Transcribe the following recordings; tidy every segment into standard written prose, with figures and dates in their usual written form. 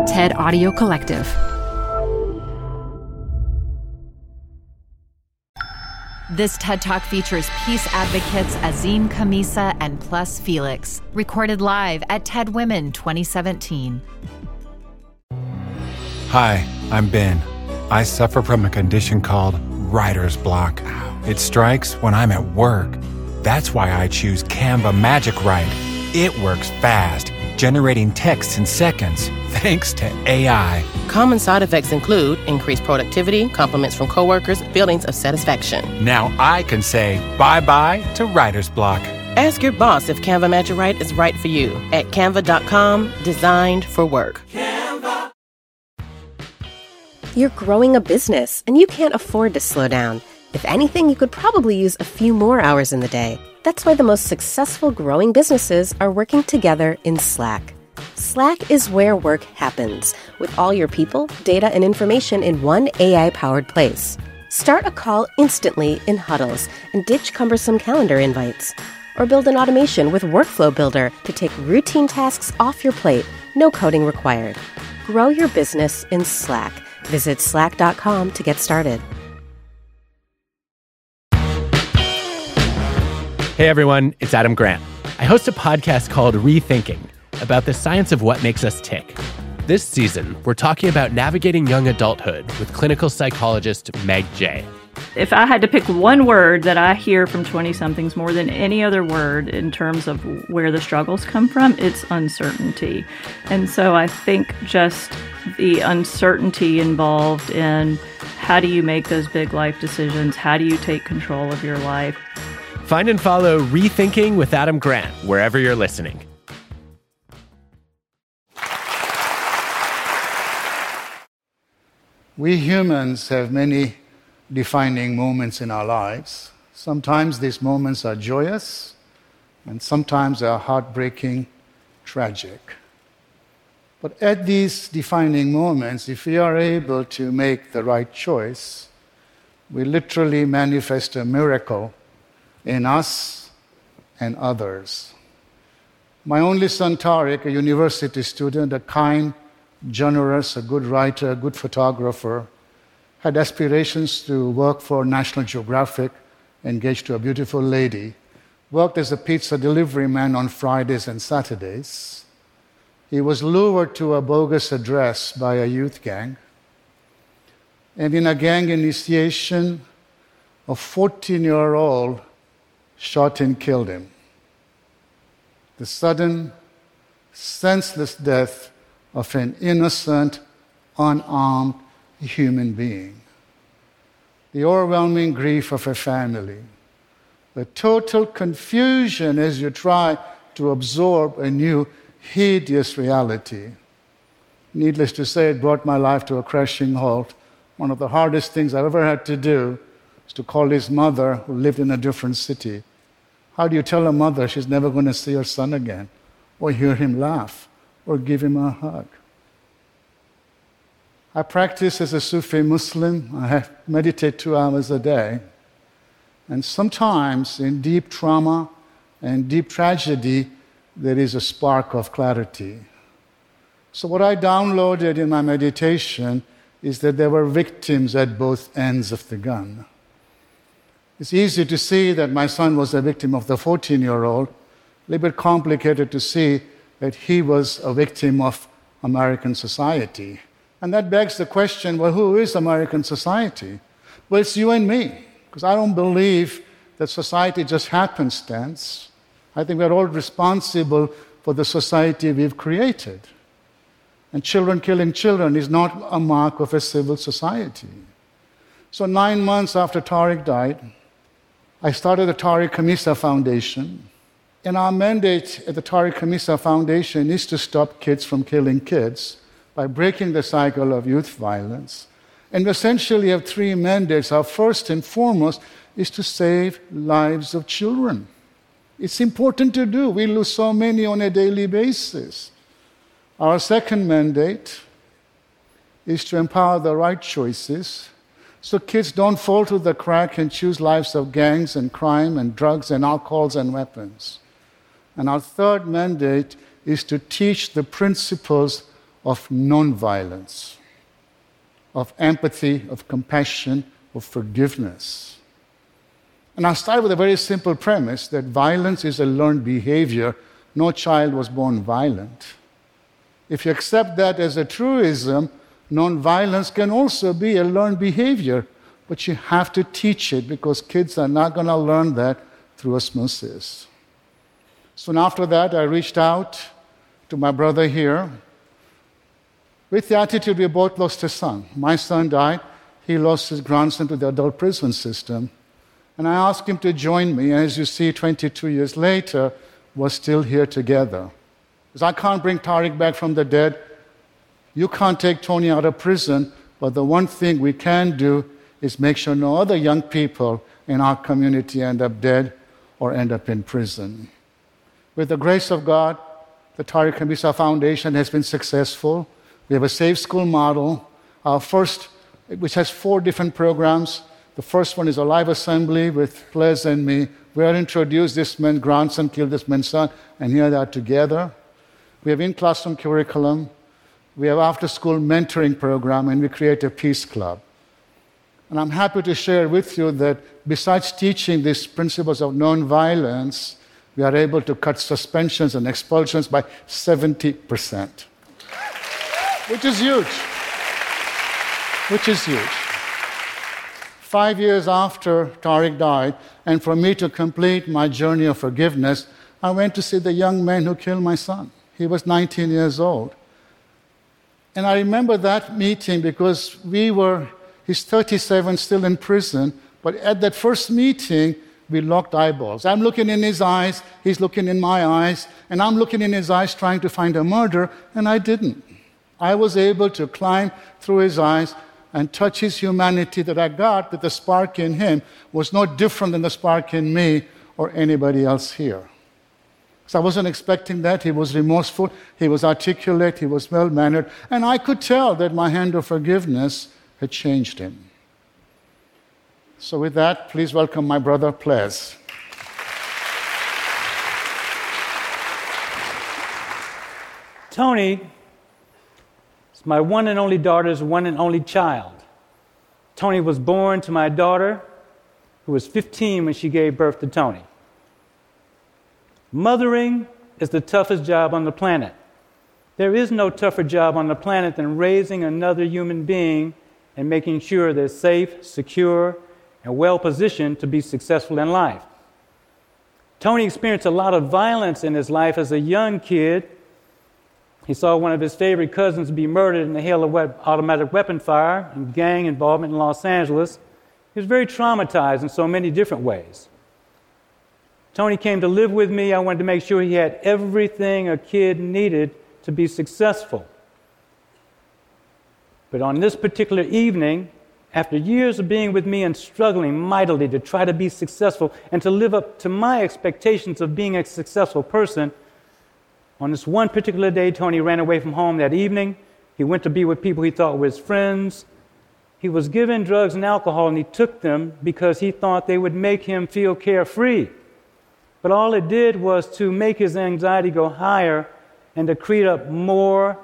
TED Audio Collective. This TED Talk features peace advocates Azim Khamisa and Plus Felix, recorded live at TED Women 2017. Hi, I'm Ben. I suffer from a condition called writer's block. It strikes when I'm at work. That's why I choose Canva Magic Write. It works fast, generating text in seconds, thanks to AI. Common side effects include increased productivity, compliments from coworkers, feelings of satisfaction. Now I can say bye-bye to writer's block. Ask your boss if Canva Magic Write is right for you at canva.com, designed for work. Canva. You're growing a business, and you can't afford to slow down. If anything, you could probably use a few more hours in the day. That's why the most successful growing businesses are working together in Slack. Slack is where work happens, with all your people, data, and information in one AI-powered place. Start a call instantly in huddles and ditch cumbersome calendar invites. Or build an automation with Workflow Builder to take routine tasks off your plate, no coding required. Grow your business in Slack. Visit slack.com to get started. Hey everyone, it's Adam Grant. I host a podcast called Rethinking about the science of what makes us tick. This season, we're talking about navigating young adulthood with clinical psychologist Meg Jay. If I had to pick one word that I hear from 20-somethings more than any other word in terms of where the struggles come from, it's uncertainty. And so I think just the uncertainty involved in how do you make those big life decisions? How do you take control of your life? Find and follow Rethinking with Adam Grant wherever you're listening. We humans have many defining moments in our lives. Sometimes these moments are joyous, and sometimes they are heartbreaking, tragic. But at these defining moments, if we are able to make the right choice, we literally manifest a miracle in us and others. My only son, Tariq, a university student, a kind, generous, a good writer, a good photographer, had aspirations to work for National Geographic, engaged to a beautiful lady, worked as a pizza delivery man on Fridays and Saturdays. He was lured to a bogus address by a youth gang. And in a gang initiation, a 14-year-old shot and killed him. The sudden, senseless death of an innocent, unarmed human being. The overwhelming grief of a family. The total confusion as you try to absorb a new, hideous reality. Needless to say, it brought my life to a crashing halt. One of the hardest things I've ever had to do is to call his mother, who lived in a different city. How do you tell a mother she's never going to see her son again, or hear him laugh, or give him a hug? I practice as a Sufi Muslim. I meditate 2 hours a day. And sometimes in deep trauma and deep tragedy, there is a spark of clarity. So what I downloaded in my meditation is that there were victims at both ends of the gun. It's easy to see that my son was a victim of the 14-year-old, a little bit complicated to see that he was a victim of American society. And that begs the question, well, who is American society? Well, it's you and me, because I don't believe that society just happenstance. I think we're all responsible for the society we've created. And children killing children is not a mark of a civil society. So 9 months after Tariq died, I started the Tariq Khamisa Foundation. And our mandate at the Tariq Khamisa Foundation is to stop kids from killing kids by breaking the cycle of youth violence. And we essentially have 3 mandates. Our first and foremost is to save lives of children. It's important to do. We lose so many on a daily basis. Our second mandate is to empower the right choices so kids don't fall through the crack and choose lives of gangs and crime and drugs and alcohols and weapons. And our third mandate is to teach the principles of nonviolence, of empathy, of compassion, of forgiveness. And I'll start with a very simple premise that violence is a learned behavior. No child was born violent. If you accept that as a truism, nonviolence can also be a learned behavior, but you have to teach it because kids are not going to learn that through osmosis. Soon after that, I reached out to my brother here with the attitude we both lost a son. My son died. He lost his grandson to the adult prison system. And I asked him to join me, and as you see, 22 years later, we're still here together. Because I can't bring Tariq back from the dead. You can't take Tony out of prison, but the one thing we can do is make sure no other young people in our community end up dead or end up in prison. With the grace of God, the Tariq Khamisa Foundation has been successful. We have a safe school model, our first, which has 4 different programs. The first one is a live assembly with Plez and me. We are introduced, this man's grandson killed this man's son, and here they are together. We have in-classroom curriculum. We have after-school mentoring program, and we create a peace club. And I'm happy to share with you that besides teaching these principles of nonviolence, we are able to cut suspensions and expulsions by 70%, which is huge. 5 years after Tariq died, and for me to complete my journey of forgiveness, I went to see the young man who killed my son. He was 19 years old. And I remember that meeting because he's 37, still in prison, but at that first meeting, we locked eyeballs. I'm looking in his eyes, he's looking in my eyes, and I'm looking in his eyes trying to find a murder, and I didn't. I was able to climb through his eyes and touch his humanity that I got, that the spark in him was no different than the spark in me or anybody else here. So I wasn't expecting that. He was remorseful, he was articulate, he was well-mannered, and I could tell that my hand of forgiveness had changed him. So with that, please welcome my brother, Plez. Tony is my one and only daughter's one and only child. Tony was born to my daughter, who was 15 when she gave birth to Tony. Mothering is the toughest job on the planet. There is no tougher job on the planet than raising another human being and making sure they're safe, secure, and well-positioned to be successful in life. Tony experienced a lot of violence in his life as a young kid. He saw one of his favorite cousins be murdered in the hail of automatic weapon fire and gang involvement in Los Angeles. He was very traumatized in so many different ways. Tony came to live with me. I wanted to make sure he had everything a kid needed to be successful. But on this particular evening, after years of being with me and struggling mightily to try to be successful and to live up to my expectations of being a successful person, on this one particular day, Tony ran away from home that evening. He went to be with people he thought were his friends. He was given drugs and alcohol, and he took them because he thought they would make him feel carefree. But all it did was to make his anxiety go higher and to create up a more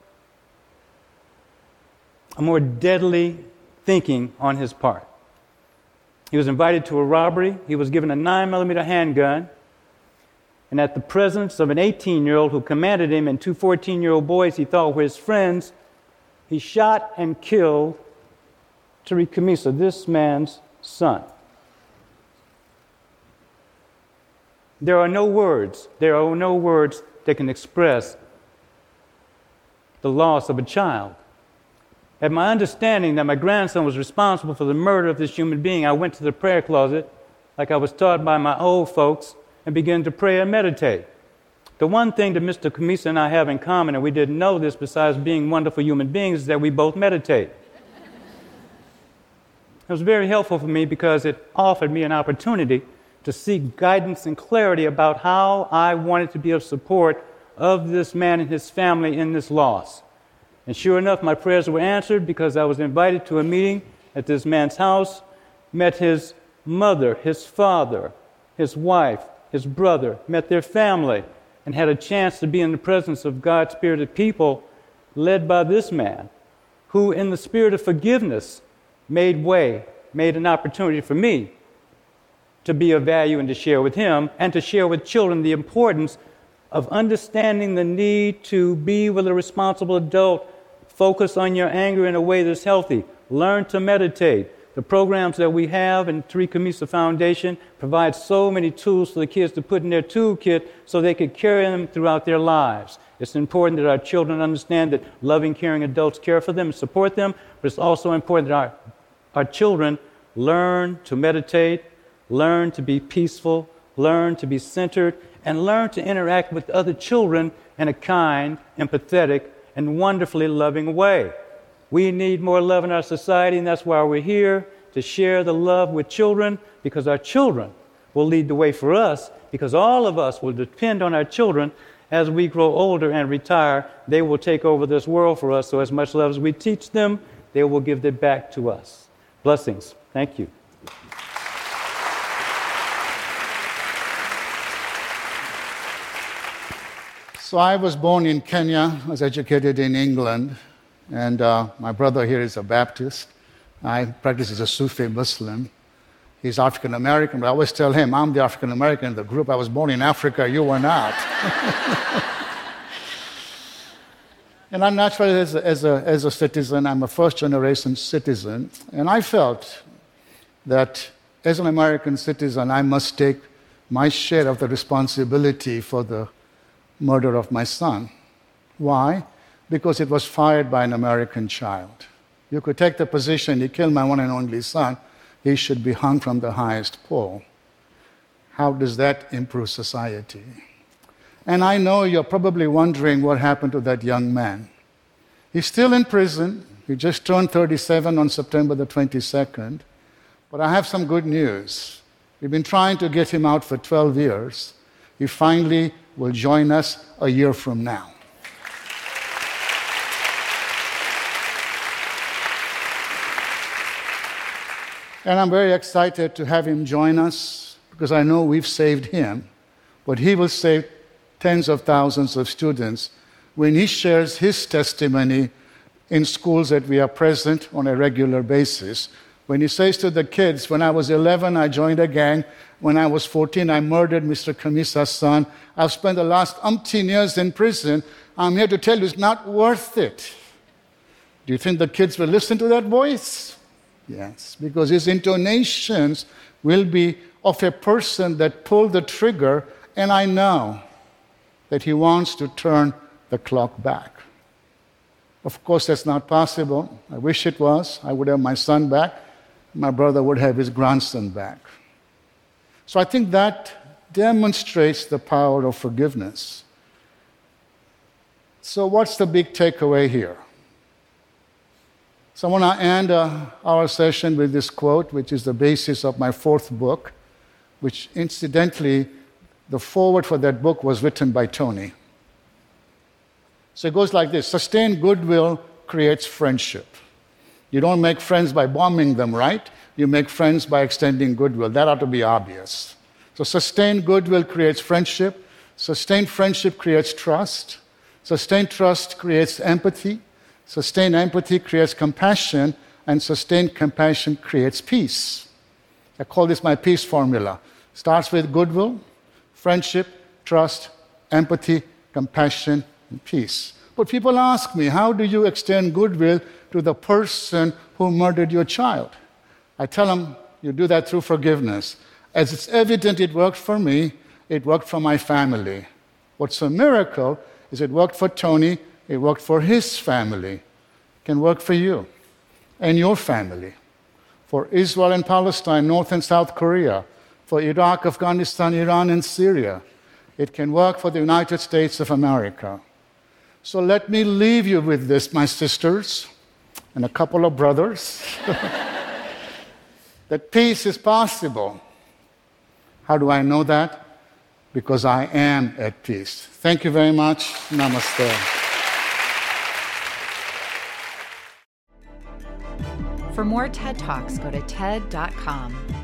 deadly thinking on his part. He was invited to a robbery. He was given a 9mm handgun. And at the presence of an 18-year-old who commanded him and 2 14-year-old boys he thought were his friends, he shot and killed Tariq Khamisa, this man's son. There are no words that can express the loss of a child. At my understanding that my grandson was responsible for the murder of this human being, I went to the prayer closet, like I was taught by my old folks, and began to pray and meditate. The one thing that Mr. Khamisa and I have in common, and we didn't know this besides being wonderful human beings, is that we both meditate. It was very helpful for me because it offered me an opportunity to seek guidance and clarity about how I wanted to be of support of this man and his family in this loss. And sure enough, my prayers were answered because I was invited to a meeting at this man's house, met his mother, his father, his wife, his brother, met their family, and had a chance to be in the presence of God-spirited people led by this man, who in the spirit of forgiveness made an opportunity for me to be of value and to share with him and to share with children the importance of understanding the need to be with a responsible adult, focus on your anger in a way that's healthy, learn to meditate. The programs that we have in Tariq Khamisa Foundation provide so many tools for the kids to put in their toolkit so they could carry them throughout their lives. It's important that our children understand that loving, caring adults care for them and support them, but it's also important that our children learn to meditate, learn to be peaceful, learn to be centered, and learn to interact with other children in a kind, empathetic, and wonderfully loving way. We need more love in our society, and that's why we're here, to share the love with children, because our children will lead the way for us, because all of us will depend on our children. As we grow older and retire, they will take over this world for us, so as much love as we teach them, they will give it back to us. Blessings. Thank you. So I was born in Kenya, was educated in England, and my brother here is a Baptist. I practice as a Sufi Muslim. He's African American, but I always tell him, I'm the African American in the group. I was born in Africa, you were not. And I'm naturally, as a citizen, I'm a first-generation citizen, and I felt that as an American citizen, I must take my share of the responsibility for the murder of my son. Why? Because it was fired by an American child. You could take the position, he killed my one and only son, he should be hung from the highest pole. How does that improve society? And I know you're probably wondering what happened to that young man. He's still in prison. He just turned 37 on September the 22nd. But I have some good news. We've been trying to get him out for 12 years. He finally will join us a year from now. And I'm very excited to have him join us because I know we've saved him, but he will save tens of thousands of students when he shares his testimony in schools that we are present on a regular basis. When he says to the kids, when I was 11, I joined a gang. When I was 14, I murdered Mr. Khamisa's son. I've spent the last umpteen years in prison. I'm here to tell you it's not worth it. Do you think the kids will listen to that voice? Yes, because his intonations will be of a person that pulled the trigger, and I know that he wants to turn the clock back. Of course, that's not possible. I wish it was. I would have my son back. My brother would have his grandson back. So I think that demonstrates the power of forgiveness. So what's the big takeaway here? So I want to end our session with this quote, which is the basis of my fourth book, which incidentally, the foreword for that book was written by Tony. So it goes like this: sustained goodwill creates friendship. You don't make friends by bombing them, right? You make friends by extending goodwill. That ought to be obvious. So sustained goodwill creates friendship. Sustained friendship creates trust. Sustained trust creates empathy. Sustained empathy creates compassion. And sustained compassion creates peace. I call this my peace formula. Starts with goodwill, friendship, trust, empathy, compassion, and peace. But people ask me, how do you extend goodwill to the person who murdered your child? I tell them, you do that through forgiveness. As it's evident it worked for me, it worked for my family. What's a miracle is it worked for Tony, it worked for his family. It can work for you and your family. For Israel and Palestine, North and South Korea, for Iraq, Afghanistan, Iran, and Syria. It can work for the United States of America. So let me leave you with this, my sisters, and a couple of brothers, that peace is possible. How do I know that? Because I am at peace. Thank you very much. Namaste. For more TED Talks, go to TED.com.